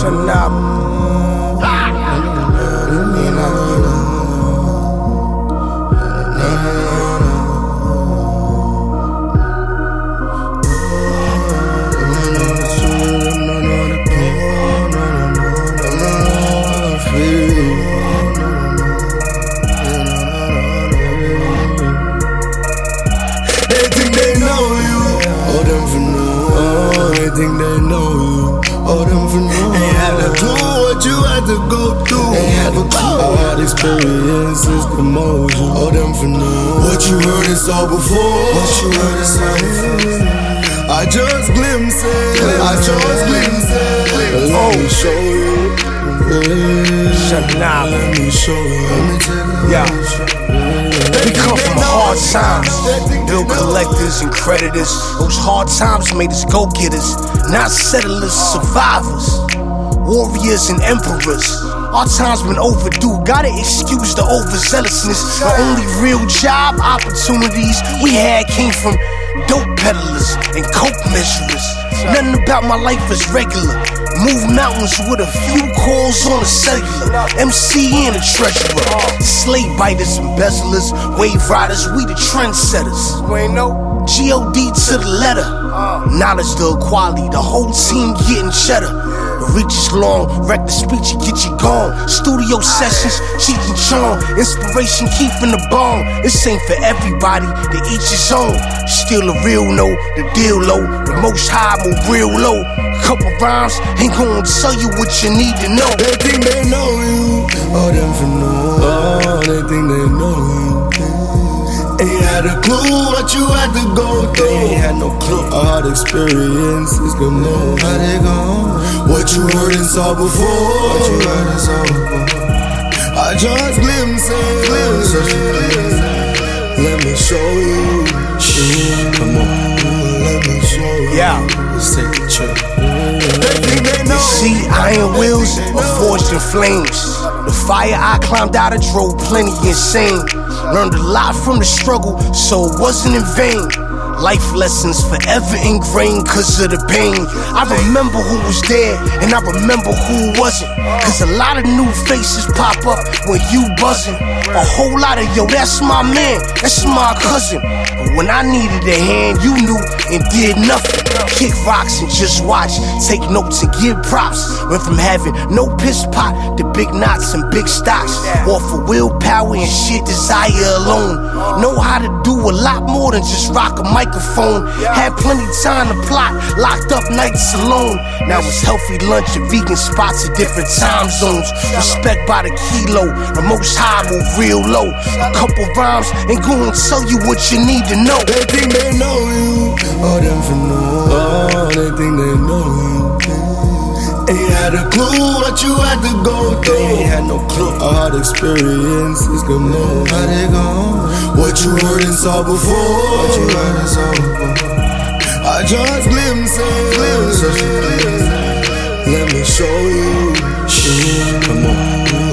Shut up. Think they know you, all them for new. Ain't had a clue what you had to go through. Ain't had a clue. All experiences, the motion, all them for new. What you heard is all before. What you heard is all before. I just glimpses, Let me show you. Shut up. Let me show you. Yeah. We come from hard times, bill collectors and creditors. Those hard times made us go-getters, not settlers, survivors, warriors and emperors. Our time's been overdue, gotta excuse the overzealousness. The only real job opportunities we had came from dope peddlers and coke measurers. Nothing about my life is regular. Move mountains with a few calls on the cellular. MC and a treasurer. Slave biters, embezzlers, wave riders, we the trendsetters. G.O.D. to the letter. Knowledge the equality, the whole team getting cheddar. The reach is long, wreck the speech and get you gone. Studio sessions, cheat and charm. Inspiration keeping the bomb. This ain't for everybody, to each his own. Still a real no, the deal low. The most high, move real low. Couple rhymes ain't gonna tell you what you need to know. They think they know you, all them for new. Oh, they think they know you. Ain't had a clue what you had to go through. They ain't had no clue. All the experiences can move. How they gone? What you heard and saw before. What you heard and saw before. I just glimpses. Let me show you. Come on. Let me show you. Yeah. Let's take a trip. You see, iron wheels are forged in flames. The fire I climbed out of drove plenty insane. Learned a lot from the struggle, so it wasn't in vain. Life lessons forever ingrained cause of the pain. I remember who was there and I remember who wasn't. Cause a lot of new faces pop up when you buzzing. A whole lot of yo, that's my man, that's my cousin. But when I needed a hand, you knew and did nothing. Kick rocks and just watch, take notes and give props. Went from having no piss pot to big knots and big stocks. All for willpower and sheer desire alone. Know how to do a lot more than just rock a microphone. Had plenty time to plot, locked up nights alone. Now it's healthy lunch at vegan spots at different time zones. Respect by the kilo, the most high move real low. A couple rhymes ain't gonna tell you what you need to know. They think they know you, all them for new. Oh, they think they know you. Ain't had a clue what you had to go through. They ain't had no clue. All the experiences can move. How they gone? What you heard and saw before. What you heard and saw before. I just glimpses. Let me show you. Come on.